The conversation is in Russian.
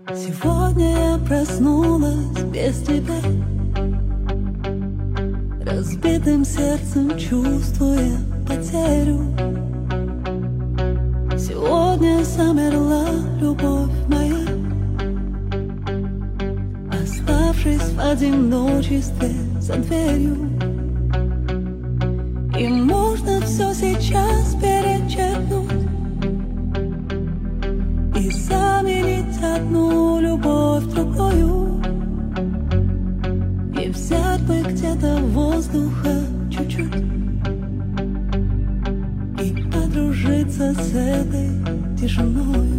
Сегодня я проснулась без тебя, разбитым сердцем чувствуя потерю. Сегодня замерла любовь моя, оставшись в одиночестве за дверью. И можно все сейчас перечеркнуть и заменить одну любовь другую, и взять бы где-то воздуха чуть-чуть и подружиться с этой тишиной.